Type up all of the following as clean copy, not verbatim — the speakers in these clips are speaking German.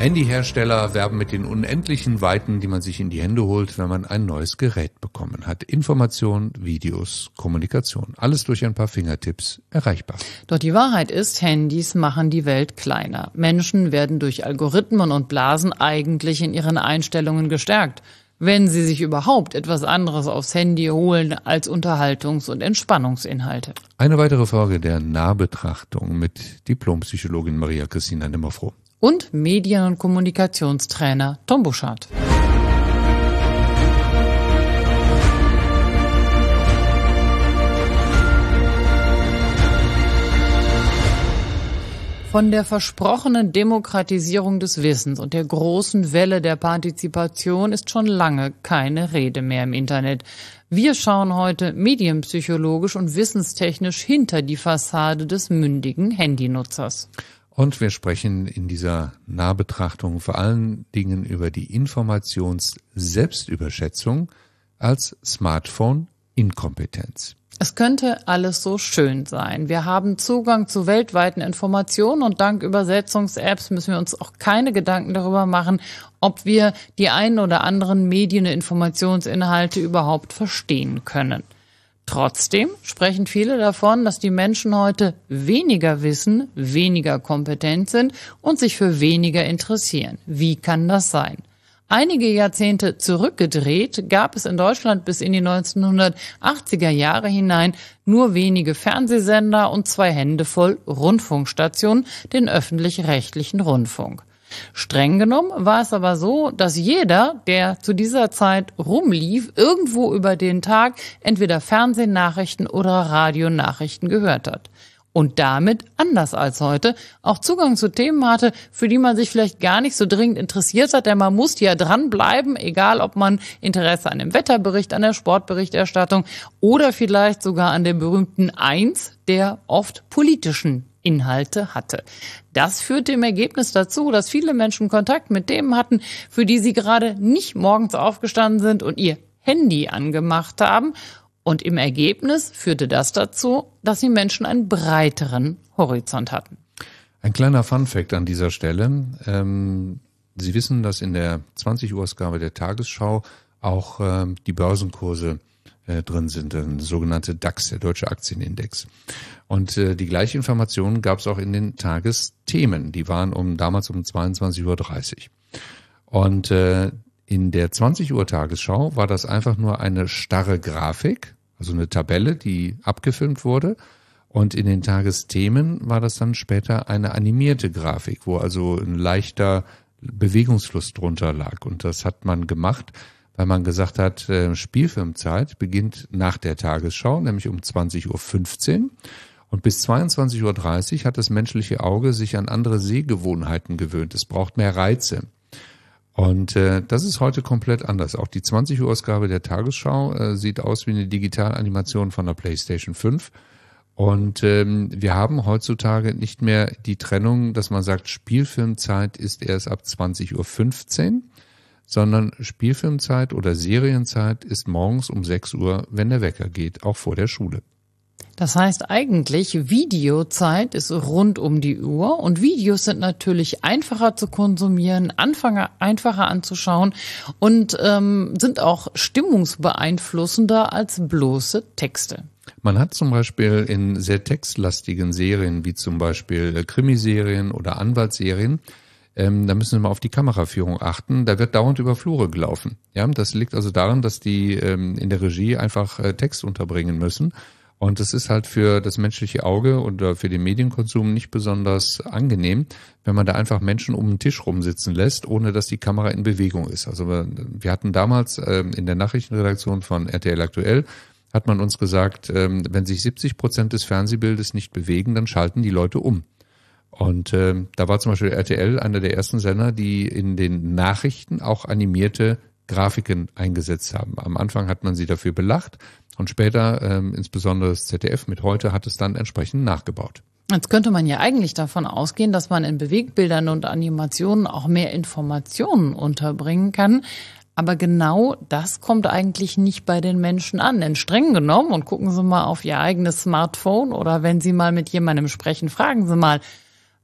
Handyhersteller werben mit den unendlichen Weiten, die man sich in die Hände holt, wenn man ein neues Gerät bekommen hat. Information, Videos, Kommunikation. Alles durch ein paar Fingertipps erreichbar. Doch die Wahrheit ist, Handys machen die Welt kleiner. Menschen werden durch Algorithmen und Blasen eigentlich in ihren Einstellungen gestärkt, wenn sie sich überhaupt etwas anderes aufs Handy holen als Unterhaltungs- und Entspannungsinhalte. Eine weitere Folge der Nahbetrachtung mit Diplompsychologin Maria Christina Nimmerfroh. Und Medien- und Kommunikationstrainer Tom Buschardt. Von der versprochenen Demokratisierung des Wissens und der großen Welle der Partizipation ist schon lange keine Rede mehr im Internet. Wir schauen heute medienpsychologisch und wissenstechnisch hinter die Fassade des mündigen Handynutzers. Und wir sprechen in dieser Nahbetrachtung vor allen Dingen über die Informations-Selbstüberschätzung als Smartphone-Inkompetenz. Es könnte alles so schön sein. Wir haben Zugang zu weltweiten Informationen und dank Übersetzungs-Apps müssen wir uns auch keine Gedanken darüber machen, ob wir die einen oder anderen Medien- und Informationsinhalte überhaupt verstehen können. Trotzdem sprechen viele davon, dass die Menschen heute weniger wissen, weniger kompetent sind und sich für weniger interessieren. Wie kann das sein? Einige Jahrzehnte zurückgedreht gab es in Deutschland bis in die 1980er Jahre hinein nur wenige Fernsehsender und 2 Hände voll Rundfunkstationen, den öffentlich-rechtlichen Rundfunk. Streng genommen war es aber so, dass jeder, der zu dieser Zeit rumlief, irgendwo über den Tag entweder Fernsehnachrichten oder Radionachrichten gehört hat. Und damit, anders als heute, auch Zugang zu Themen hatte, für die man sich vielleicht gar nicht so dringend interessiert hat, denn man musste ja dranbleiben, egal ob man Interesse an dem Wetterbericht, an der Sportberichterstattung oder vielleicht sogar an dem berühmten 1 der oft politischen Inhalte hatte. Das führte im Ergebnis dazu, dass viele Menschen Kontakt mit Themen hatten, für die sie gerade nicht morgens aufgestanden sind und ihr Handy angemacht haben. Und im Ergebnis führte das dazu, dass die Menschen einen breiteren Horizont hatten. Ein kleiner Funfact an dieser Stelle. Sie wissen, dass in der 20-Uhr-Ausgabe der Tagesschau auch die Börsenkurse drin sind, der sogenannte DAX, der Deutsche Aktienindex. Und die gleiche Information gab es auch in den Tagesthemen. Die waren damals um 22:30 Uhr. Und in der 20 Uhr Tagesschau war das einfach nur eine starre Grafik, also eine Tabelle, die abgefilmt wurde. Und in den Tagesthemen war das dann später eine animierte Grafik, wo also ein leichter Bewegungsfluss drunter lag. Und das hat man gemacht, weil man gesagt hat, Spielfilmzeit beginnt nach der Tagesschau, nämlich um 20:15 Uhr. Und bis 22:30 Uhr hat das menschliche Auge sich an andere Sehgewohnheiten gewöhnt. Es braucht mehr Reize. Und das ist heute komplett anders. Auch die 20 Uhr Ausgabe der Tagesschau sieht aus wie eine Digitalanimation von der PlayStation 5. Und wir haben heutzutage nicht mehr die Trennung, dass man sagt, Spielfilmzeit ist erst ab 20:15 Uhr, sondern Spielfilmzeit oder Serienzeit ist morgens um 6 Uhr, wenn der Wecker geht, auch vor der Schule. Das heißt eigentlich, Videozeit ist rund um die Uhr und Videos sind natürlich einfacher zu konsumieren, einfacher anzuschauen und sind auch stimmungsbeeinflussender als bloße Texte. Man hat zum Beispiel in sehr textlastigen Serien, wie zum Beispiel Krimiserien oder Anwaltsserien, da müssen wir mal auf die Kameraführung achten. Da wird dauernd über Flure gelaufen. Ja, das liegt also daran, dass die in der Regie einfach Text unterbringen müssen. Und das ist halt für das menschliche Auge oder für den Medienkonsum nicht besonders angenehm, wenn man da einfach Menschen um den Tisch rumsitzen lässt, ohne dass die Kamera in Bewegung ist. Also wir hatten damals in der Nachrichtenredaktion von RTL Aktuell, hat man uns gesagt, wenn sich 70% des Fernsehbildes nicht bewegen, dann schalten die Leute um. Und da war zum Beispiel RTL einer der ersten Sender, die in den Nachrichten auch animierte Grafiken eingesetzt haben. Am Anfang hat man sie dafür belacht und später, insbesondere das ZDF mit heute, hat es dann entsprechend nachgebaut. Jetzt könnte man ja eigentlich davon ausgehen, dass man in Bewegbildern und Animationen auch mehr Informationen unterbringen kann. Aber genau das kommt eigentlich nicht bei den Menschen an. Denn streng genommen, und gucken Sie mal auf Ihr eigenes Smartphone oder wenn Sie mal mit jemandem sprechen, fragen Sie mal,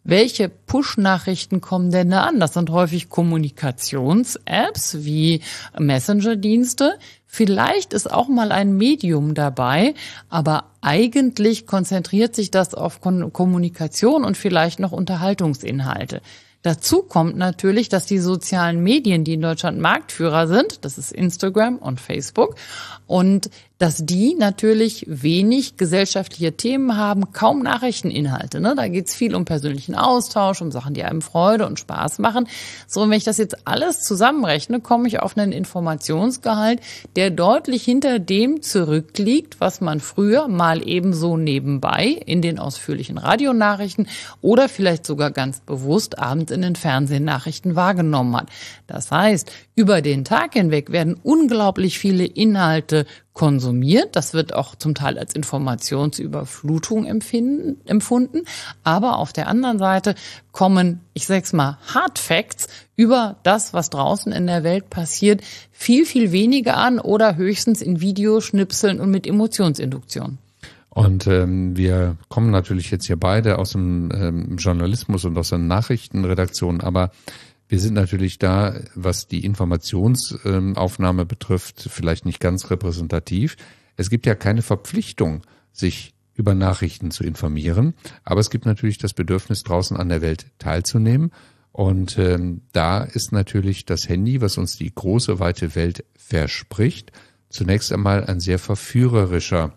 welche Push-Nachrichten kommen denn da an? Das sind häufig Kommunikations-Apps wie Messenger-Dienste. Vielleicht ist auch mal ein Medium dabei, aber eigentlich konzentriert sich das auf Kommunikation und vielleicht noch Unterhaltungsinhalte. Dazu kommt natürlich, dass die sozialen Medien, die in Deutschland Marktführer sind, das ist Instagram und Facebook, und dass die natürlich wenig gesellschaftliche Themen haben, kaum Nachrichteninhalte. Ne? Da geht's viel um persönlichen Austausch, um Sachen, die einem Freude und Spaß machen. So, und wenn ich das jetzt alles zusammenrechne, komme ich auf einen Informationsgehalt, der deutlich hinter dem zurückliegt, was man früher mal ebenso nebenbei in den ausführlichen Radionachrichten oder vielleicht sogar ganz bewusst abends in den Fernsehnachrichten wahrgenommen hat. Das heißt, über den Tag hinweg werden unglaublich viele Inhalte konsumiert. Das wird auch zum Teil als Informationsüberflutung empfunden. Aber auf der anderen Seite kommen, ich sag's mal, Hard Facts über das, was draußen in der Welt passiert, viel, viel weniger an oder höchstens in Videoschnipseln und mit Emotionsinduktion. Und wir kommen natürlich jetzt hier beide aus dem Journalismus und aus der Nachrichtenredaktion, aber wir sind natürlich da, was die Informationsaufnahme betrifft, vielleicht nicht ganz repräsentativ. Es gibt ja keine Verpflichtung, sich über Nachrichten zu informieren, aber es gibt natürlich das Bedürfnis, draußen an der Welt teilzunehmen. Und da ist natürlich das Handy, was uns die große, weite Welt verspricht, zunächst einmal ein sehr verführerischer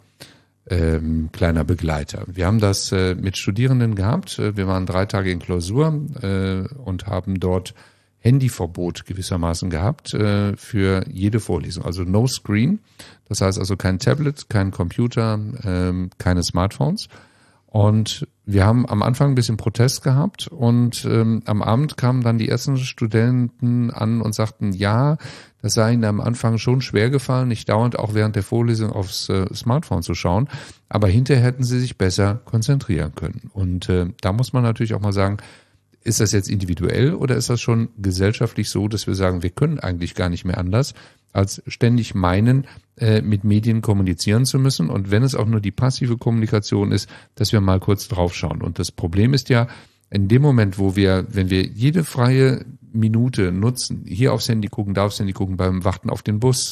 kleiner Begleiter. Wir haben das mit Studierenden gehabt. Wir waren 3 Tage in Klausur und haben dort Handyverbot gewissermaßen gehabt für jede Vorlesung. Also no screen, das heißt also kein Tablet, kein Computer, keine Smartphones. Und wir haben am Anfang ein bisschen Protest gehabt und am Abend kamen dann die ersten Studenten an und sagten, ja, das sei ihnen am Anfang schon schwer gefallen, nicht dauernd auch während der Vorlesung aufs Smartphone zu schauen, aber hinterher hätten sie sich besser konzentrieren können. Und da muss man natürlich auch mal sagen, ist das jetzt individuell oder ist das schon gesellschaftlich so, dass wir sagen, wir können eigentlich gar nicht mehr anders, als ständig meinen, mit Medien kommunizieren zu müssen und wenn es auch nur die passive Kommunikation ist, dass wir mal kurz draufschauen. Und das Problem ist ja, in dem Moment, wenn wir jede freie Minute nutzen, hier aufs Handy gucken, da aufs Handy gucken, beim Warten auf den Bus,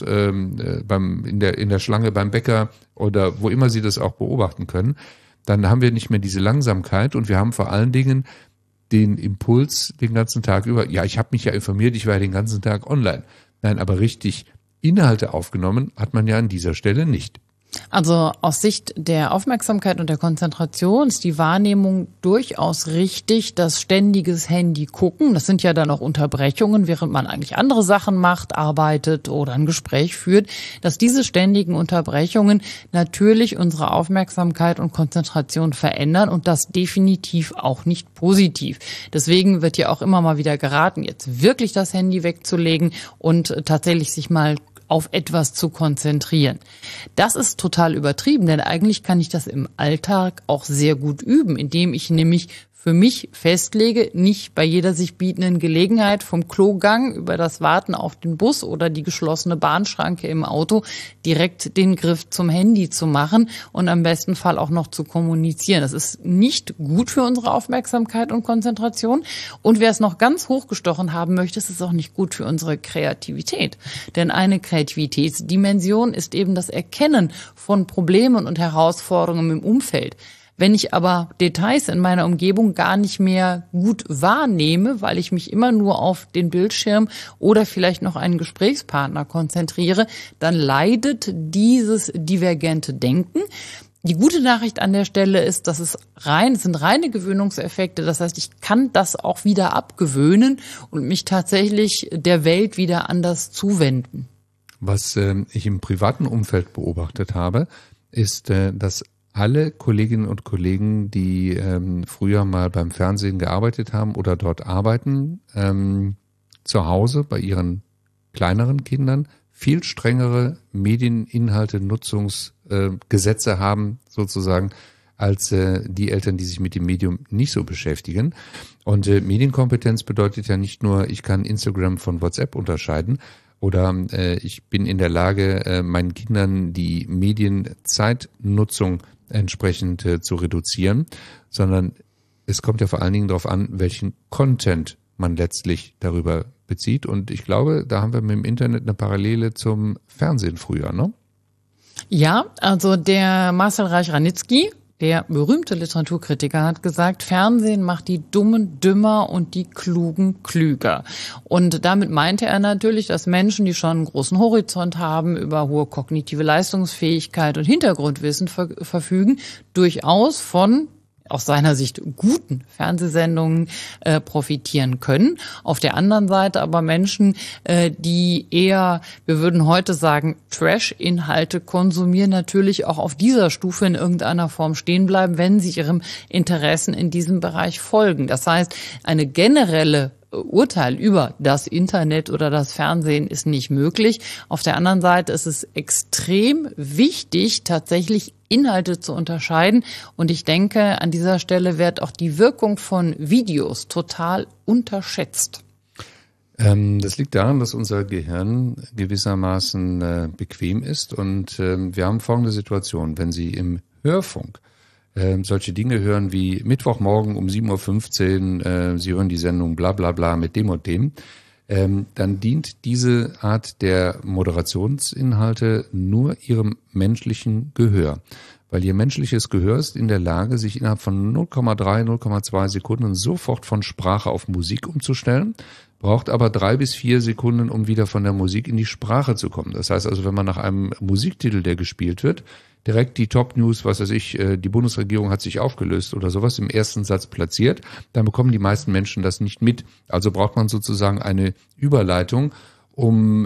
in der Schlange beim Bäcker oder wo immer Sie das auch beobachten können, dann haben wir nicht mehr diese Langsamkeit und wir haben vor allen Dingen den Impuls den ganzen Tag über, ja, ich habe mich ja informiert, ich war ja den ganzen Tag online. Nein, aber richtig Inhalte aufgenommen hat man ja an dieser Stelle nicht. Also aus Sicht der Aufmerksamkeit und der Konzentration ist die Wahrnehmung durchaus richtig, dass ständiges Handy gucken, das sind ja dann auch Unterbrechungen, während man eigentlich andere Sachen macht, arbeitet oder ein Gespräch führt, dass diese ständigen Unterbrechungen natürlich unsere Aufmerksamkeit und Konzentration verändern und das definitiv auch nicht positiv. Deswegen wird ja auch immer mal wieder geraten, jetzt wirklich das Handy wegzulegen und tatsächlich sich mal auf etwas zu konzentrieren. Das ist total übertrieben, denn eigentlich kann ich das im Alltag auch sehr gut üben, indem ich nämlich für mich festlege, nicht bei jeder sich bietenden Gelegenheit vom Klogang über das Warten auf den Bus oder die geschlossene Bahnschranke im Auto direkt den Griff zum Handy zu machen und am besten Fall auch noch zu kommunizieren. Das ist nicht gut für unsere Aufmerksamkeit und Konzentration. Und wer es noch ganz hochgestochen haben möchte, ist es auch nicht gut für unsere Kreativität. Denn eine Kreativitätsdimension ist eben das Erkennen von Problemen und Herausforderungen im Umfeld. Wenn ich aber Details in meiner Umgebung gar nicht mehr gut wahrnehme, weil ich mich immer nur auf den Bildschirm oder vielleicht noch einen Gesprächspartner konzentriere, dann leidet dieses divergente Denken. Die gute Nachricht an der Stelle ist, dass es sind reine Gewöhnungseffekte. Das heißt, ich kann das auch wieder abgewöhnen und mich tatsächlich der Welt wieder anders zuwenden. Was ich im privaten Umfeld beobachtet habe, ist, dass alle Kolleginnen und Kollegen, die früher mal beim Fernsehen gearbeitet haben oder dort arbeiten, zu Hause bei ihren kleineren Kindern viel strengere Medieninhalte, Nutzungsgesetze haben sozusagen als die Eltern, die sich mit dem Medium nicht so beschäftigen. Und Medienkompetenz bedeutet ja nicht nur, ich kann Instagram von WhatsApp unterscheiden, oder ich bin in der Lage, meinen Kindern die Medienzeitnutzung entsprechend zu reduzieren, sondern Es kommt ja vor allen Dingen darauf an, welchen Content man letztlich darüber bezieht. Und ich glaube, da haben wir mit dem Internet eine Parallele zum Fernsehen früher, ne? Ja, also der Marcel Reich-Ranitzky, der berühmte Literaturkritiker, hat gesagt, Fernsehen macht die Dummen dümmer und die Klugen klüger. Und damit meinte er natürlich, dass Menschen, die schon einen großen Horizont haben, über hohe kognitive Leistungsfähigkeit und Hintergrundwissen verfügen, durchaus von aus seiner Sicht guten Fernsehsendungen profitieren können. Auf der anderen Seite aber Menschen, die eher, wir würden heute sagen, Trash-Inhalte konsumieren, natürlich auch auf dieser Stufe in irgendeiner Form stehen bleiben, wenn sie ihrem Interessen in diesem Bereich folgen. Das heißt, eine generelle Urteil über das Internet oder das Fernsehen ist nicht möglich. Auf der anderen Seite ist es extrem wichtig, tatsächlich Inhalte zu unterscheiden. Und ich denke, an dieser Stelle wird auch die Wirkung von Videos total unterschätzt. Das liegt daran, dass unser Gehirn gewissermaßen bequem ist. Und wir haben folgende Situation. Wenn Sie im Hörfunk solche Dinge hören wie Mittwochmorgen um 7:15 Uhr, Sie hören die Sendung bla bla bla mit dem und dem, dann dient diese Art der Moderationsinhalte nur Ihrem menschlichen Gehör. Weil Ihr menschliches Gehör ist in der Lage, sich innerhalb von 0,3, 0,2 Sekunden sofort von Sprache auf Musik umzustellen, braucht aber 3 bis 4 Sekunden, um wieder von der Musik in die Sprache zu kommen. Das heißt also, wenn man nach einem Musiktitel, der gespielt wird, direkt die Top-News, was weiß ich, die Bundesregierung hat sich aufgelöst oder sowas im ersten Satz platziert, dann bekommen die meisten Menschen das nicht mit. Also braucht man sozusagen eine Überleitung, um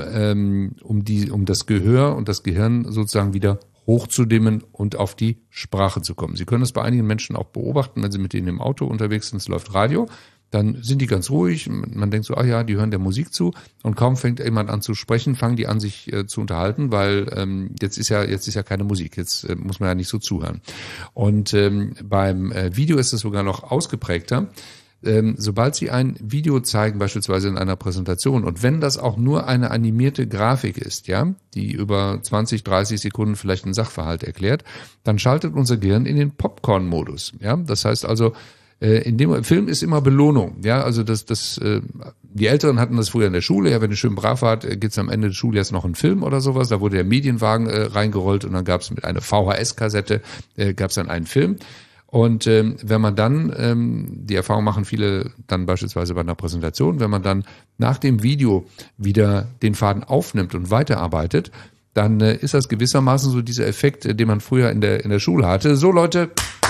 das Gehör und das Gehirn sozusagen wieder hochzudimmen und auf die Sprache zu kommen. Sie können das bei einigen Menschen auch beobachten, wenn Sie mit denen im Auto unterwegs sind, es läuft Radio, dann sind die ganz ruhig, man denkt so, ah ja, die hören der Musik zu und kaum fängt jemand an zu sprechen, fangen die an, sich zu unterhalten, weil jetzt ist ja keine Musik, jetzt muss man ja nicht so zuhören. Und beim Video ist es sogar noch ausgeprägter. Sobald Sie ein Video zeigen, beispielsweise in einer Präsentation, und wenn das auch nur eine animierte Grafik ist, ja, die über 20, 30 Sekunden vielleicht einen Sachverhalt erklärt, dann schaltet unser Gehirn in den Popcorn-Modus. Ja, das heißt also, in dem Film ist immer Belohnung, ja, also die Älteren hatten das früher in der Schule, ja, wenn du schön brav wart, gibt's am Ende des Schuljahres noch einen Film oder sowas, da wurde der Medienwagen reingerollt und dann gab's mit einer VHS-Kassette, gab's dann einen Film. Und wenn man dann, die Erfahrung machen viele dann beispielsweise bei einer Präsentation, wenn man dann nach dem Video wieder den Faden aufnimmt und weiterarbeitet, dann ist das gewissermaßen so dieser Effekt, den man früher in der Schule hatte. So Leute,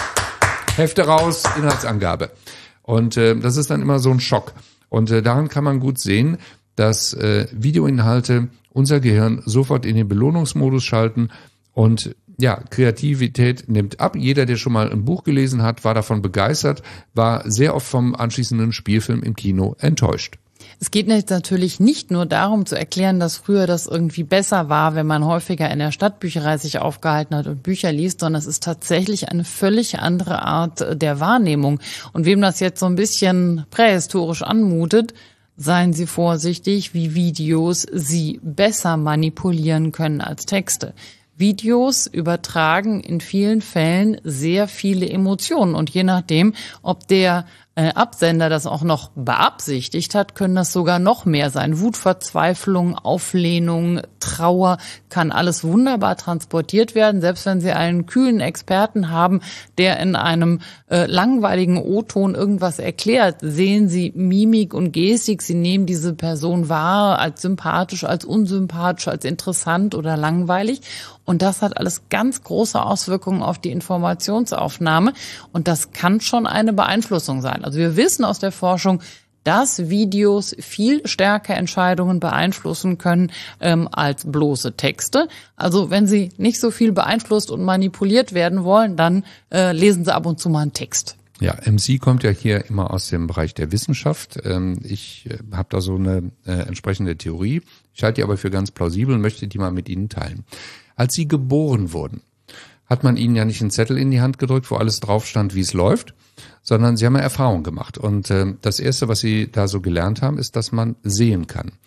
Hefte raus, Inhaltsangabe. Und das ist dann immer so ein Schock. Und daran kann man gut sehen, dass Videoinhalte unser Gehirn sofort in den Belohnungsmodus schalten und ja, Kreativität nimmt ab. Jeder, der schon mal ein Buch gelesen hat, war davon begeistert, war sehr oft vom anschließenden Spielfilm im Kino enttäuscht. Es geht jetzt natürlich nicht nur darum zu erklären, dass früher das irgendwie besser war, wenn man häufiger in der Stadtbücherei sich aufgehalten hat und Bücher liest, sondern es ist tatsächlich eine völlig andere Art der Wahrnehmung. Und wem das jetzt so ein bisschen prähistorisch anmutet, seien Sie vorsichtig, wie Videos Sie besser manipulieren können als Texte. Videos übertragen in vielen Fällen sehr viele Emotionen und je nachdem, ob der Absender das auch noch beabsichtigt hat, können das sogar noch mehr sein. Wut, Verzweiflung, Auflehnung, Trauer, kann alles wunderbar transportiert werden. Selbst wenn Sie einen kühlen Experten haben, der in einem langweiligen O-Ton irgendwas erklärt, sehen Sie Mimik und Gestik. Sie nehmen diese Person wahr als sympathisch, als unsympathisch, als interessant oder langweilig. Und das hat alles ganz große Auswirkungen auf die Informationsaufnahme. Und das kann schon eine Beeinflussung sein. Also wir wissen aus der Forschung, dass Videos viel stärker Entscheidungen beeinflussen können als bloße Texte. Also wenn Sie nicht so viel beeinflusst und manipuliert werden wollen, dann lesen Sie ab und zu mal einen Text. Ja, MC kommt ja hier immer aus dem Bereich der Wissenschaft. Ich habe da so eine entsprechende Theorie. Ich halte die aber für ganz plausibel und möchte die mal mit Ihnen teilen. Als Sie geboren wurden, hat man Ihnen ja nicht einen Zettel in die Hand gedrückt, wo alles drauf stand, wie es läuft, sondern Sie haben ja Erfahrung gemacht. Und das Erste, was Sie da so gelernt haben, ist, dass man sehen kann.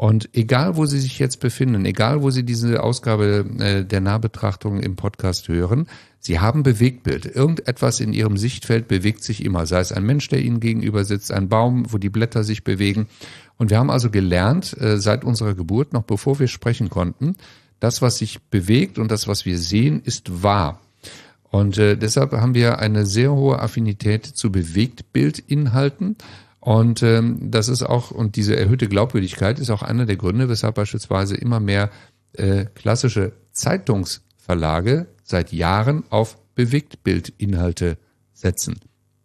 Und egal, wo Sie sich jetzt befinden, egal, wo Sie diese Ausgabe der Nahbetrachtung im Podcast hören, Sie haben Bewegtbild. Irgendetwas in Ihrem Sichtfeld bewegt sich immer, sei es ein Mensch, der Ihnen gegenüber sitzt, ein Baum, wo die Blätter sich bewegen. Und wir haben also gelernt, seit unserer Geburt, noch bevor wir sprechen konnten, das, was sich bewegt und das, was wir sehen, ist wahr. Und deshalb haben wir eine sehr hohe Affinität zu Bewegtbildinhalten. Und das ist auch, und diese erhöhte Glaubwürdigkeit ist auch einer der Gründe, weshalb beispielsweise immer mehr klassische Zeitungsverlage seit Jahren auf Bewegtbildinhalte setzen.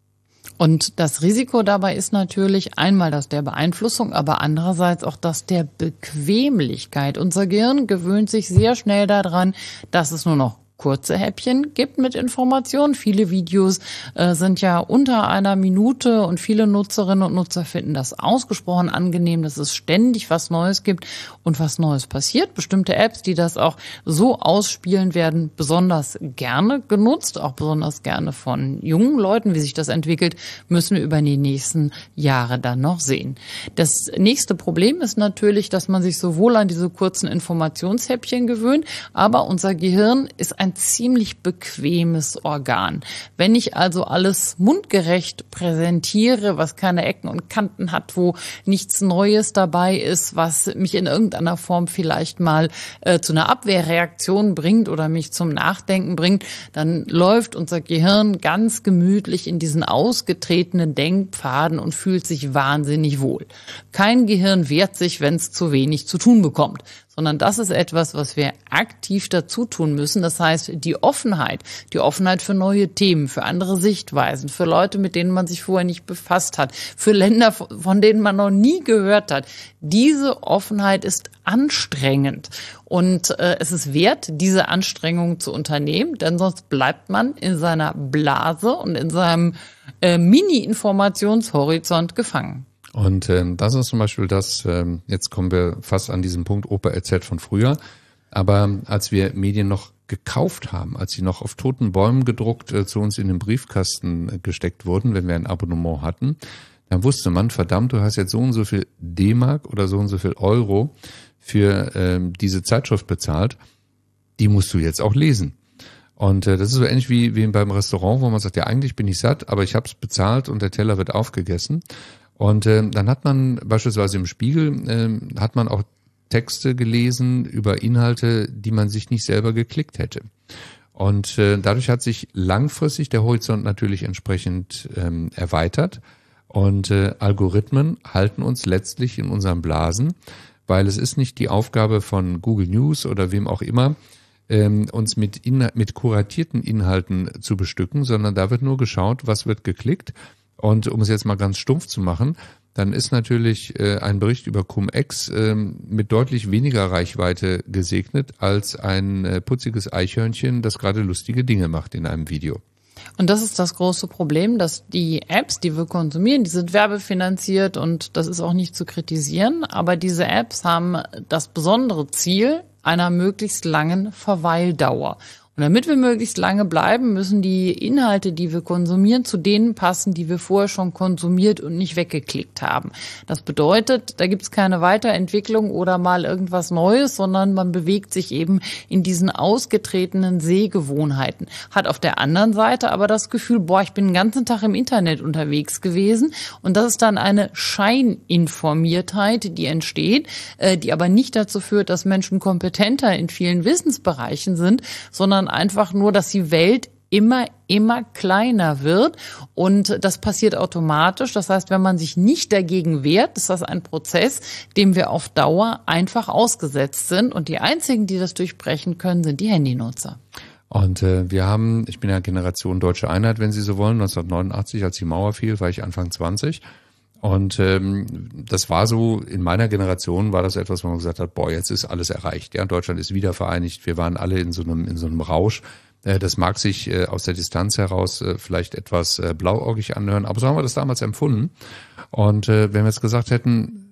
Und das Risiko dabei ist natürlich einmal das der Beeinflussung, aber andererseits auch das der Bequemlichkeit. Unser Gehirn gewöhnt sich sehr schnell daran, dass es nur noch kurze Häppchen gibt mit Informationen. Viele Videos sind ja unter einer Minute und viele Nutzerinnen und Nutzer finden das ausgesprochen angenehm, dass es ständig was Neues gibt und was Neues passiert. Bestimmte Apps, die das auch so ausspielen, werden besonders gerne genutzt, auch besonders gerne von jungen Leuten. Wie sich das entwickelt, müssen wir über die nächsten Jahre dann noch sehen. Das nächste Problem ist natürlich, dass man sich sowohl an diese kurzen Informationshäppchen gewöhnt, aber unser Gehirn ist ein ziemlich bequemes Organ. Wenn ich also alles mundgerecht präsentiere, was keine Ecken und Kanten hat, wo nichts Neues dabei ist, was mich in irgendeiner Form vielleicht mal zu einer Abwehrreaktion bringt oder mich zum Nachdenken bringt, dann läuft unser Gehirn ganz gemütlich in diesen ausgetretenen Denkpfaden und fühlt sich wahnsinnig wohl. Kein Gehirn wehrt sich, wenn es zu wenig zu tun bekommt, sondern das ist etwas, was wir aktiv dazu tun müssen. Das heißt, die Offenheit für neue Themen, für andere Sichtweisen, für Leute, mit denen man sich vorher nicht befasst hat, für Länder, von denen man noch nie gehört hat. Diese Offenheit ist anstrengend und es ist wert, diese Anstrengung zu unternehmen, denn sonst bleibt man in seiner Blase und in seinem Mini-Informationshorizont gefangen. Und das ist zum Beispiel das, jetzt kommen wir fast an diesen Punkt, Opa erzählt von früher, aber als wir Medien noch gekauft haben, als sie noch auf toten Bäumen gedruckt zu uns in den Briefkasten gesteckt wurden, wenn wir ein Abonnement hatten, dann wusste man, verdammt, du hast jetzt so und so viel D-Mark oder so und so viel Euro für diese Zeitschrift bezahlt, die musst du jetzt auch lesen. Und das ist so ähnlich wie beim Restaurant, wo man sagt, ja eigentlich bin ich satt, aber ich habe es bezahlt und der Teller wird aufgegessen. Und dann hat man beispielsweise im Spiegel, hat man auch Texte gelesen über Inhalte, die man sich nicht selber geklickt hätte. Und dadurch hat sich langfristig der Horizont natürlich entsprechend erweitert. Und Algorithmen halten uns letztlich in unseren Blasen, weil es ist nicht die Aufgabe von Google News oder wem auch immer, uns mit kuratierten Inhalten zu bestücken, sondern da wird nur geschaut, was wird geklickt. Und um es jetzt mal ganz stumpf zu machen, dann ist natürlich ein Bericht über Cum-Ex mit deutlich weniger Reichweite gesegnet als ein putziges Eichhörnchen, das gerade lustige Dinge macht in einem Video. Und das ist das große Problem, dass die Apps, die wir konsumieren, die sind werbefinanziert und das ist auch nicht zu kritisieren, aber diese Apps haben das besondere Ziel einer möglichst langen Verweildauer. Und damit wir möglichst lange bleiben, müssen die Inhalte, die wir konsumieren, zu denen passen, die wir vorher schon konsumiert und nicht weggeklickt haben. Das bedeutet, da gibt's keine Weiterentwicklung oder mal irgendwas Neues, sondern man bewegt sich eben in diesen ausgetretenen Sehgewohnheiten. Hat auf der anderen Seite aber das Gefühl, ich bin den ganzen Tag im Internet unterwegs gewesen. Und das ist dann eine Scheininformiertheit, die entsteht, die aber nicht dazu führt, dass Menschen kompetenter in vielen Wissensbereichen sind, sondern einfach nur, dass die Welt immer kleiner wird und das passiert automatisch. Das heißt, wenn man sich nicht dagegen wehrt, ist das ein Prozess, dem wir auf Dauer einfach ausgesetzt sind und die einzigen, die das durchbrechen können, sind die Handynutzer. Und ich bin ja Generation Deutsche Einheit, wenn Sie so wollen, 1989, als die Mauer fiel, war ich Anfang 20. Und das war so, in meiner Generation war das etwas, wo man gesagt hat, jetzt ist alles erreicht. Ja, Deutschland ist wieder vereinigt, wir waren alle in so einem Rausch. Das mag sich aus der Distanz heraus vielleicht etwas blauäugig anhören, aber so haben wir das damals empfunden. Und wenn wir jetzt gesagt hätten,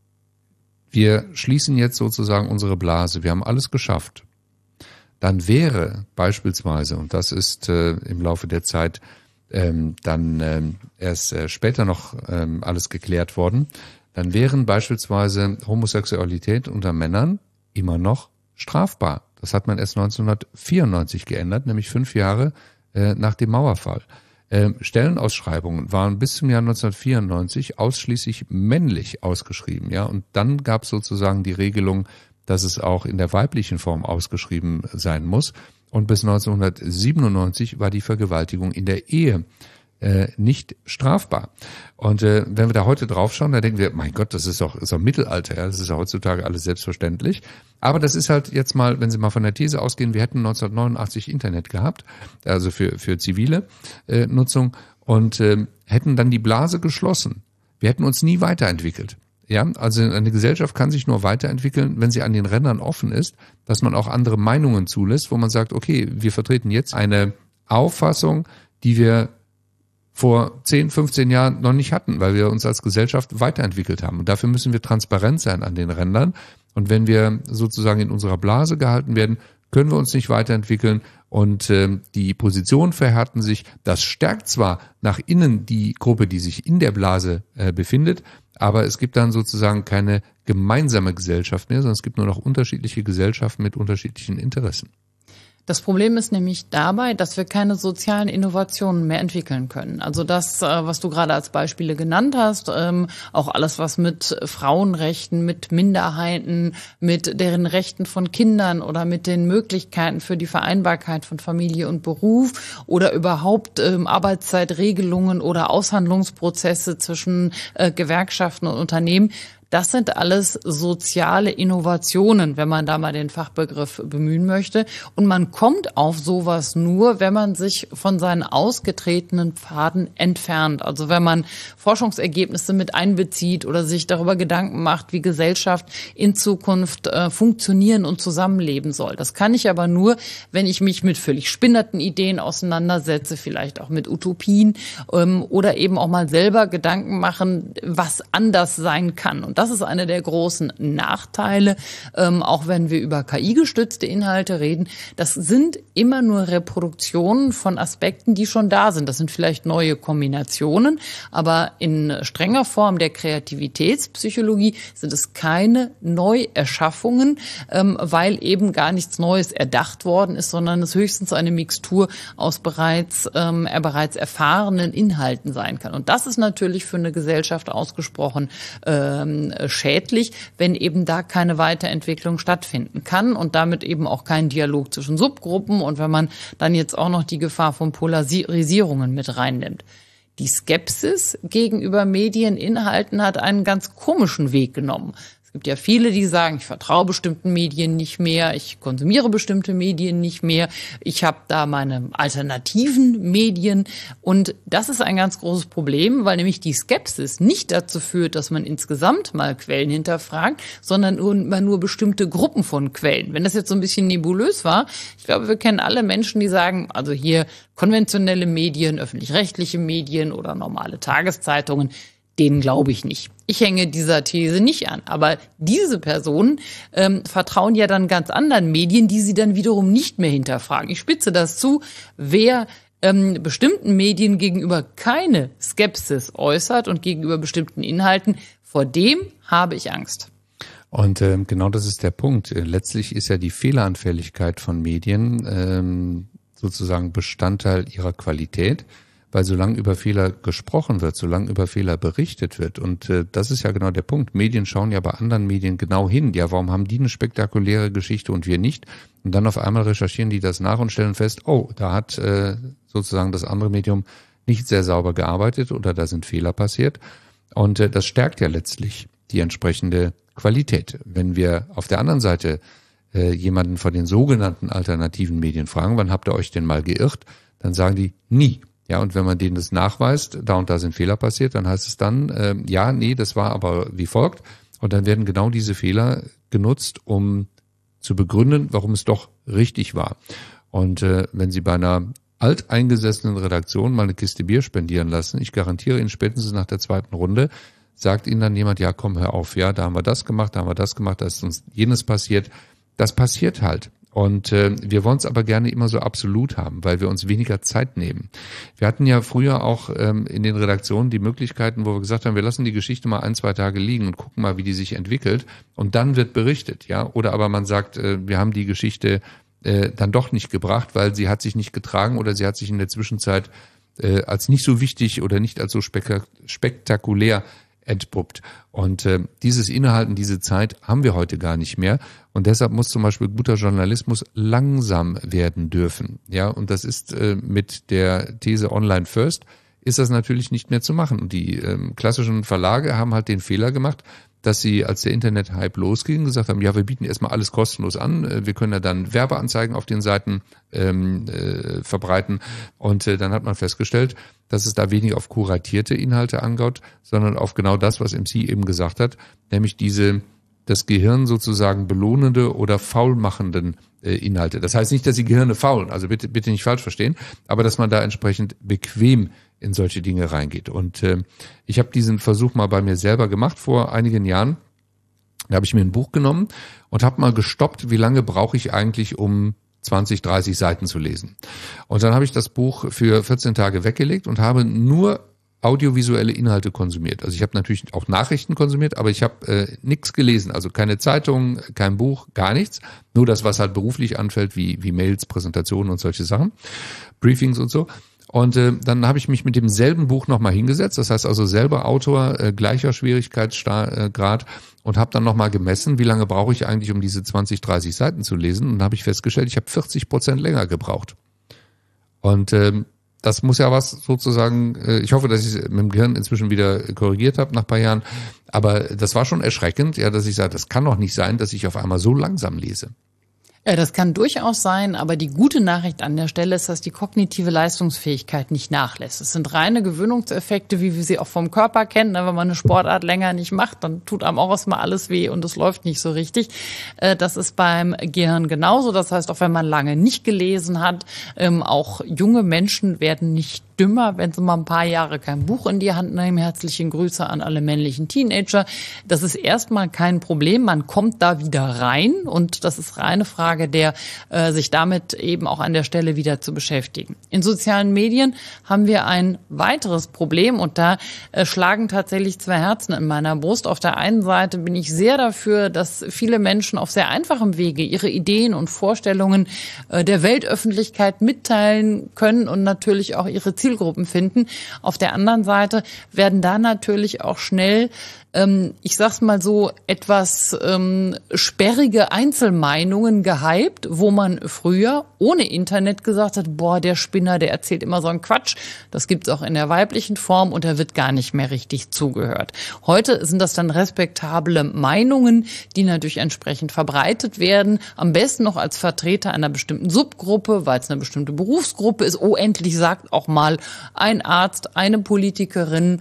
wir schließen jetzt sozusagen unsere Blase, wir haben alles geschafft, dann wäre beispielsweise, und das ist im Laufe der Zeit dann erst später noch alles geklärt worden, dann wären beispielsweise Homosexualität unter Männern immer noch strafbar. Das hat man erst 1994 geändert, nämlich 5 Jahre nach dem Mauerfall. Stellenausschreibungen waren bis zum Jahr 1994 ausschließlich männlich ausgeschrieben, ja, und dann gab es sozusagen die Regelung, dass es auch in der weiblichen Form ausgeschrieben sein muss. Und bis 1997 war die Vergewaltigung in der Ehe nicht strafbar. Und wenn wir da heute drauf schauen, dann denken wir, mein Gott, das ist doch Mittelalter, ja, das ist ja heutzutage alles selbstverständlich. Aber das ist halt jetzt mal, wenn Sie mal von der These ausgehen, wir hätten 1989 Internet gehabt, also für zivile Nutzung, und hätten dann die Blase geschlossen. Wir hätten uns nie weiterentwickelt. Ja, also eine Gesellschaft kann sich nur weiterentwickeln, wenn sie an den Rändern offen ist, dass man auch andere Meinungen zulässt, wo man sagt, okay, wir vertreten jetzt eine Auffassung, die wir vor 10, 15 Jahren noch nicht hatten, weil wir uns als Gesellschaft weiterentwickelt haben. Und dafür müssen wir transparent sein an den Rändern. Und wenn wir sozusagen in unserer Blase gehalten werden, können wir uns nicht weiterentwickeln und die Positionen verhärten sich. Das stärkt zwar nach innen die Gruppe, die sich in der Blase befindet, aber es gibt dann sozusagen keine gemeinsame Gesellschaft mehr, sondern es gibt nur noch unterschiedliche Gesellschaften mit unterschiedlichen Interessen. Das Problem ist nämlich dabei, dass wir keine sozialen Innovationen mehr entwickeln können. Also das, was du gerade als Beispiele genannt hast, auch alles, was mit Frauenrechten, mit Minderheiten, mit deren Rechten von Kindern oder mit den Möglichkeiten für die Vereinbarkeit von Familie und Beruf oder überhaupt Arbeitszeitregelungen oder Aushandlungsprozesse zwischen Gewerkschaften und Unternehmen. Das sind alles soziale Innovationen, wenn man da mal den Fachbegriff bemühen möchte. Und man kommt auf sowas nur, wenn man sich von seinen ausgetretenen Pfaden entfernt. Also wenn man Forschungsergebnisse mit einbezieht oder sich darüber Gedanken macht, wie Gesellschaft in Zukunft funktionieren und zusammenleben soll. Das kann ich aber nur, wenn ich mich mit völlig spinnerten Ideen auseinandersetze, vielleicht auch mit Utopien oder eben auch mal selber Gedanken machen, was anders sein kann. Und das ist einer der großen Nachteile, auch wenn wir über KI-gestützte Inhalte reden. Das sind immer nur Reproduktionen von Aspekten, die schon da sind. Das sind vielleicht neue Kombinationen, aber in strenger Form der Kreativitätspsychologie sind es keine Neuerschaffungen, weil eben gar nichts Neues erdacht worden ist, sondern es höchstens eine Mixtur aus bereits erfahrenen Inhalten sein kann. Und das ist natürlich für eine Gesellschaft ausgesprochen schädlich, wenn eben da keine Weiterentwicklung stattfinden kann und damit eben auch kein Dialog zwischen Subgruppen und wenn man dann jetzt auch noch die Gefahr von Polarisierungen mit reinnimmt. Die Skepsis gegenüber Medieninhalten hat einen ganz komischen Weg genommen. Es gibt ja viele, die sagen, ich vertraue bestimmten Medien nicht mehr, ich konsumiere bestimmte Medien nicht mehr, ich habe da meine alternativen Medien und das ist ein ganz großes Problem, weil nämlich die Skepsis nicht dazu führt, dass man insgesamt mal Quellen hinterfragt, sondern nur bestimmte Gruppen von Quellen. Wenn das jetzt so ein bisschen nebulös war, ich glaube, wir kennen alle Menschen, die sagen, also hier konventionelle Medien, öffentlich-rechtliche Medien oder normale Tageszeitungen, denen glaube ich nicht. Ich hänge dieser These nicht an. Aber diese Personen vertrauen ja dann ganz anderen Medien, die sie dann wiederum nicht mehr hinterfragen. Ich spitze das zu, wer bestimmten Medien gegenüber keine Skepsis äußert und gegenüber bestimmten Inhalten, vor dem habe ich Angst. Und genau das ist der Punkt. Letztlich ist ja die Fehleranfälligkeit von Medien sozusagen Bestandteil ihrer Qualität. Weil solange über Fehler gesprochen wird, solange über Fehler berichtet wird, und das ist ja genau der Punkt, Medien schauen ja bei anderen Medien genau hin, ja, warum haben die eine spektakuläre Geschichte und wir nicht? Und dann auf einmal recherchieren die das nach und stellen fest, oh, da hat sozusagen das andere Medium nicht sehr sauber gearbeitet oder da sind Fehler passiert. Und das stärkt ja letztlich die entsprechende Qualität. Wenn wir auf der anderen Seite jemanden von den sogenannten alternativen Medien fragen, wann habt ihr euch denn mal geirrt, dann sagen die, nie. Ja, und wenn man denen das nachweist, da und da sind Fehler passiert, dann heißt es dann, ja, nee, das war aber wie folgt. Und dann werden genau diese Fehler genutzt, um zu begründen, warum es doch richtig war. Und wenn Sie bei einer alteingesessenen Redaktion mal eine Kiste Bier spendieren lassen, ich garantiere Ihnen, spätestens nach der zweiten Runde sagt Ihnen dann jemand, ja, komm, hör auf, ja, da haben wir das gemacht, da ist uns jenes passiert. Das passiert halt. Und wir wollen es aber gerne immer so absolut haben, weil wir uns weniger Zeit nehmen. Wir hatten ja früher auch in den Redaktionen die Möglichkeiten, wo wir gesagt haben, wir lassen die Geschichte mal 1-2 Tage liegen und gucken mal, wie die sich entwickelt. Und dann wird berichtet, ja. Oder aber man sagt, wir haben die Geschichte dann doch nicht gebracht, weil sie hat sich nicht getragen oder sie hat sich in der Zwischenzeit als nicht so wichtig oder nicht als so spektakulär entpuppt. Und dieses Innehalten, diese Zeit haben wir heute gar nicht mehr. Und deshalb muss zum Beispiel guter Journalismus langsam werden dürfen. Ja, und das ist mit der These Online First ist das natürlich nicht mehr zu machen. Und die klassischen Verlage haben halt den Fehler gemacht, dass sie, als der Internet-Hype losging, gesagt haben, ja, wir bieten erstmal alles kostenlos an, wir können ja dann Werbeanzeigen auf den Seiten verbreiten. Und dann hat man festgestellt, dass es da weniger auf kuratierte Inhalte angeht, sondern auf genau das, was MC eben gesagt hat, nämlich das Gehirn sozusagen belohnende oder faulmachenden Inhalte. Das heißt nicht, dass die Gehirne faulen, also bitte nicht falsch verstehen, aber dass man da entsprechend bequem in solche Dinge reingeht. Und ich habe diesen Versuch mal bei mir selber gemacht vor einigen Jahren. Da habe ich mir ein Buch genommen und habe mal gestoppt, wie lange brauche ich eigentlich, um 20, 30 Seiten zu lesen. Und dann habe ich das Buch für 14 Tage weggelegt und habe nur audiovisuelle Inhalte konsumiert. Also ich habe natürlich auch Nachrichten konsumiert, aber ich habe nichts gelesen, also keine Zeitung, kein Buch, gar nichts. Nur das, was halt beruflich anfällt, wie Mails, Präsentationen und solche Sachen, Briefings und so. Und dann habe ich mich mit demselben Buch nochmal hingesetzt, das heißt also selber Autor, gleicher Schwierigkeitsgrad und habe dann nochmal gemessen, wie lange brauche ich eigentlich, um diese 20, 30 Seiten zu lesen. Und dann habe ich festgestellt, ich habe 40% länger gebraucht. Und das muss ja was sozusagen, ich hoffe, dass ich es mit dem Gehirn inzwischen wieder korrigiert habe nach ein paar Jahren, aber das war schon erschreckend, ja, dass ich sage, das kann doch nicht sein, dass ich auf einmal so langsam lese. Ja, das kann durchaus sein, aber die gute Nachricht an der Stelle ist, dass die kognitive Leistungsfähigkeit nicht nachlässt. Es sind reine Gewöhnungseffekte, wie wir sie auch vom Körper kennen. Wenn man eine Sportart länger nicht macht, dann tut einem auch erstmal alles weh und es läuft nicht so richtig. Das ist beim Gehirn genauso. Das heißt, auch wenn man lange nicht gelesen hat, auch junge Menschen werden nicht dümmer, wenn sie mal ein paar Jahre kein Buch in die Hand nehmen. Herzlichen Grüße an alle männlichen Teenager. Das ist erstmal kein Problem. Man kommt da wieder rein und das ist reine Frage der, sich damit eben auch an der Stelle wieder zu beschäftigen. In sozialen Medien haben wir ein weiteres Problem und da schlagen tatsächlich zwei Herzen in meiner Brust. Auf der einen Seite bin ich sehr dafür, dass viele Menschen auf sehr einfachem Wege ihre Ideen und Vorstellungen der Weltöffentlichkeit mitteilen können und natürlich auch ihre Zielgruppen finden. Auf der anderen Seite werden da natürlich auch schnell, ich sag's mal so, etwas sperrige Einzelmeinungen gehypt, wo man früher ohne Internet gesagt hat, boah, der Spinner, der erzählt immer so einen Quatsch. Das gibt's auch in der weiblichen Form und da wird gar nicht mehr richtig zugehört. Heute sind das dann respektable Meinungen, die natürlich entsprechend verbreitet werden. Am besten noch als Vertreter einer bestimmten Subgruppe, weil es eine bestimmte Berufsgruppe ist. Oh, endlich sagt auch mal ein Arzt, eine Politikerin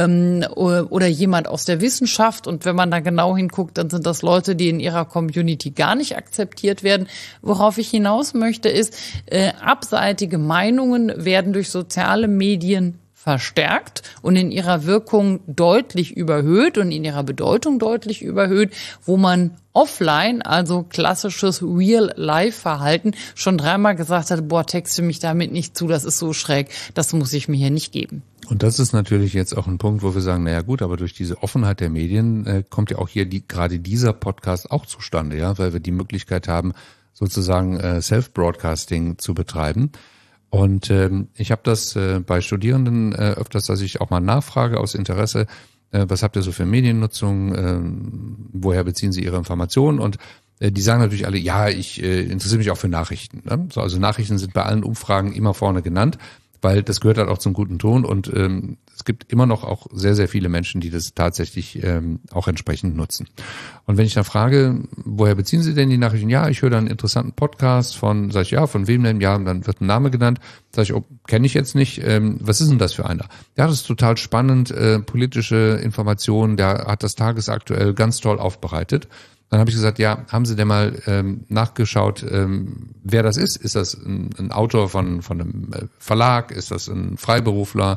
oder jemand aus der Wissenschaft. Und wenn man da genau hinguckt, dann sind das Leute, die in ihrer Community gar nicht akzeptiert werden. Worauf ich hinaus möchte, ist, abseitige Meinungen werden durch soziale Medien verstärkt und in ihrer Wirkung deutlich überhöht und in ihrer Bedeutung deutlich überhöht, wo man offline, also klassisches Real-Life-Verhalten, schon dreimal gesagt hat, boah, texte mich damit nicht zu, das ist so schräg, das muss ich mir hier nicht geben. Und das ist natürlich jetzt auch ein Punkt, wo wir sagen, naja gut, aber durch diese Offenheit der Medien kommt ja auch hier gerade dieser Podcast auch zustande, ja, weil wir die Möglichkeit haben, sozusagen Self-Broadcasting zu betreiben. Und ich habe das bei Studierenden öfters, dass ich auch mal nachfrage aus Interesse, was habt ihr so für Mediennutzung, woher beziehen Sie Ihre Informationen? Und die sagen natürlich alle, ja, ich interessiere mich auch für Nachrichten. Ne? So, also Nachrichten sind bei allen Umfragen immer vorne genannt, weil das gehört halt auch zum guten Ton und es gibt immer noch auch sehr, sehr viele Menschen, die das tatsächlich auch entsprechend nutzen. Und wenn ich dann frage, woher beziehen Sie denn die Nachrichten? Ja, ich höre da einen interessanten Podcast von, sag ich, ja, von wem denn? Ja, und dann wird ein Name genannt. Sag ich, oh, kenne ich jetzt nicht. Was ist denn das für einer? Ja, das ist total spannend, politische Informationen, der hat das tagesaktuell ganz toll aufbereitet. Dann habe ich gesagt, ja, haben Sie denn mal nachgeschaut, wer das ist? Ist das ein Autor von einem Verlag? Ist das ein Freiberufler?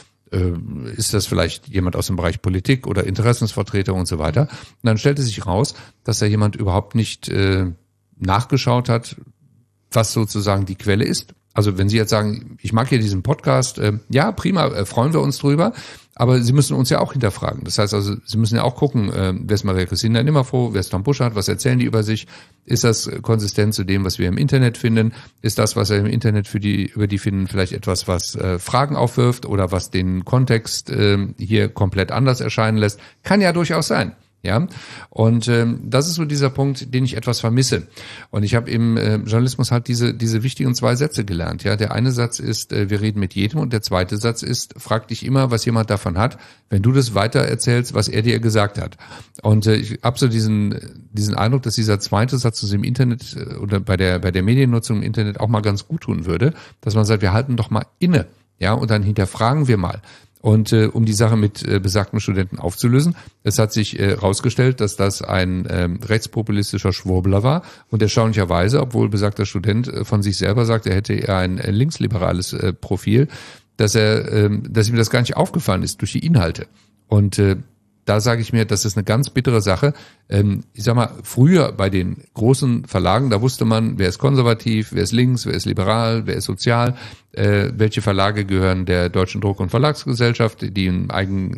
Ist das vielleicht jemand aus dem Bereich Politik oder Interessensvertreter und so weiter? Und dann stellte sich raus, dass da jemand überhaupt nicht nachgeschaut hat, was sozusagen die Quelle ist. Also wenn Sie jetzt sagen, ich mag hier diesen Podcast, ja, prima, freuen wir uns drüber, aber Sie müssen uns ja auch hinterfragen. Das heißt also, Sie müssen ja auch gucken, wer ist Maria Christina Nimmervoh, wer ist Tom Buschardt, was erzählen die über sich? Ist das konsistent zu dem, was wir im Internet finden? Ist das, was wir im Internet über die finden, vielleicht etwas, was Fragen aufwirft oder was den Kontext hier komplett anders erscheinen lässt? Kann ja durchaus sein. Ja, und das ist so dieser Punkt, den ich etwas vermisse. Und ich habe im Journalismus halt diese wichtigen 2 Sätze gelernt. Ja, der eine Satz ist, wir reden mit jedem, und der zweite Satz ist, frag dich immer, was jemand davon hat, wenn du das weiter erzählst, was er dir gesagt hat. Und ich habe so diesen Eindruck, dass dieser zweite Satz uns im Internet oder bei der Mediennutzung im Internet auch mal ganz gut tun würde, dass man sagt, wir halten doch mal inne, ja, und dann hinterfragen wir mal. Und um die Sache mit besagten Studenten aufzulösen, es hat sich herausgestellt, dass das ein rechtspopulistischer Schwurbler war und erstaunlicherweise, obwohl besagter Student von sich selber sagt, er hätte eher ein linksliberales Profil, dass ihm das gar nicht aufgefallen ist durch die Inhalte. Und da sage ich mir, das ist eine ganz bittere Sache. Ich sag mal, früher bei den großen Verlagen, da wusste man, wer ist konservativ, wer ist links, wer ist liberal, wer ist sozial, welche Verlage gehören der Deutschen Druck- und Verlagsgesellschaft, die im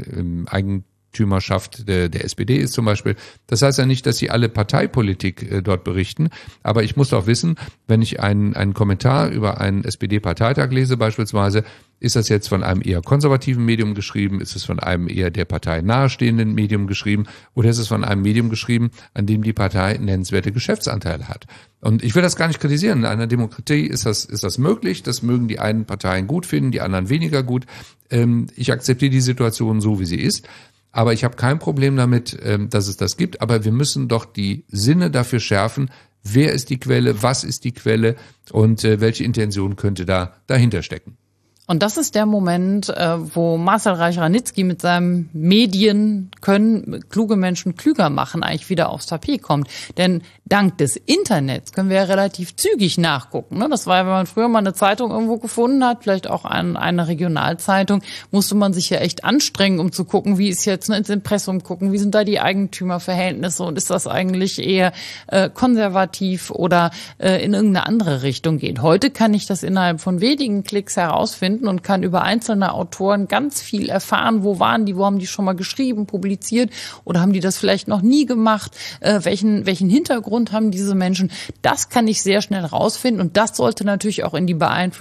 Eigentümerschaft der SPD ist zum Beispiel. Das heißt ja nicht, dass sie alle Parteipolitik dort berichten, aber ich muss auch wissen, wenn ich einen Kommentar über einen SPD-Parteitag lese beispielsweise, ist das jetzt von einem eher konservativen Medium geschrieben? Ist es von einem eher der Partei nahestehenden Medium geschrieben? Oder ist es von einem Medium geschrieben, an dem die Partei nennenswerte Geschäftsanteile hat? Und ich will das gar nicht kritisieren. In einer Demokratie ist das möglich. Das mögen die einen Parteien gut finden, die anderen weniger gut. Ich akzeptiere die Situation so, wie sie ist. Aber ich habe kein Problem damit, dass es das gibt. Aber wir müssen doch die Sinne dafür schärfen. Wer ist die Quelle? Was ist die Quelle? Und welche Intention könnte dahinter stecken? Und das ist der Moment, wo Marcel Reich-Ranitzky mit seinem Medien können kluge Menschen klüger machen eigentlich wieder aufs Tapet kommt. Denn dank des Internets können wir ja relativ zügig nachgucken. Das war ja, wenn man früher mal eine Zeitung irgendwo gefunden hat, vielleicht auch eine Regionalzeitung, musste man sich ja echt anstrengen, um zu gucken, wie ist jetzt ins Impressum gucken, wie sind da die Eigentümerverhältnisse und ist das eigentlich eher konservativ oder in irgendeine andere Richtung geht. Heute kann ich das innerhalb von wenigen Klicks herausfinden und kann über einzelne Autoren ganz viel erfahren. Wo waren die? Wo haben die schon mal geschrieben, publiziert? Oder haben die das vielleicht noch nie gemacht? Welchen Hintergrund haben diese Menschen? Das kann ich sehr schnell rausfinden. Und das sollte natürlich auch in die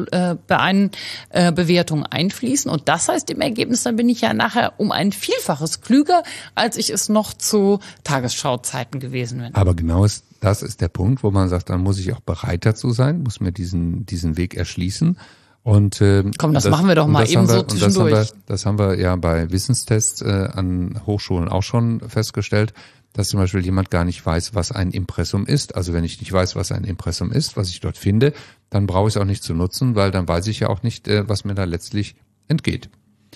Bewertung einfließen. Und das heißt im Ergebnis, dann bin ich ja nachher um ein Vielfaches klüger, als ich es noch zu Tagesschau-Zeiten gewesen bin. Aber genau das ist der Punkt, wo man sagt, dann muss ich auch bereit dazu sein, muss mir diesen Weg erschließen. Und komm, das machen wir doch mal eben so zwischendurch. Das haben wir ja bei Wissenstests an Hochschulen auch schon festgestellt, dass zum Beispiel jemand gar nicht weiß, was ein Impressum ist. Also wenn ich nicht weiß, was ein Impressum ist, was ich dort finde, dann brauche ich es auch nicht zu nutzen, weil dann weiß ich ja auch nicht, was mir da letztlich entgeht.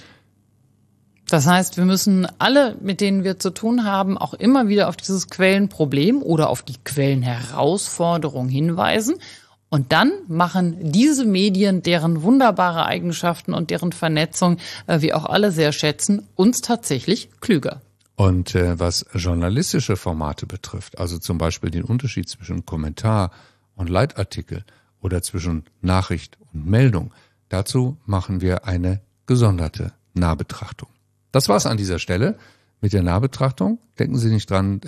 Das heißt, wir müssen alle, mit denen wir zu tun haben, auch immer wieder auf dieses Quellenproblem oder auf die Quellenherausforderung hinweisen. Und dann machen diese Medien, deren wunderbare Eigenschaften und deren Vernetzung wir auch alle sehr schätzen, uns tatsächlich klüger. Und was journalistische Formate betrifft, also zum Beispiel den Unterschied zwischen Kommentar und Leitartikel oder zwischen Nachricht und Meldung, dazu machen wir eine gesonderte Nahbetrachtung. Das war's an dieser Stelle mit der Nahbetrachtung. Denken Sie nicht dran,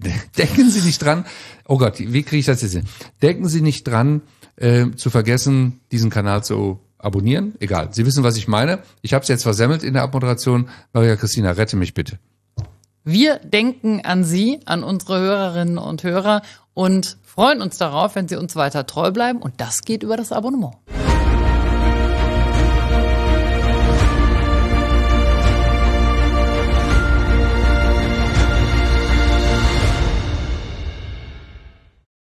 oh Gott, wie kriege ich das jetzt hin? Denken Sie nicht dran, zu vergessen, diesen Kanal zu abonnieren. Egal, Sie wissen, was ich meine. Ich habe es jetzt versemmelt in der Abmoderation. Maria Christina, rette mich bitte. Wir denken an Sie, an unsere Hörerinnen und Hörer und freuen uns darauf, wenn Sie uns weiter treu bleiben. Und das geht über das Abonnement.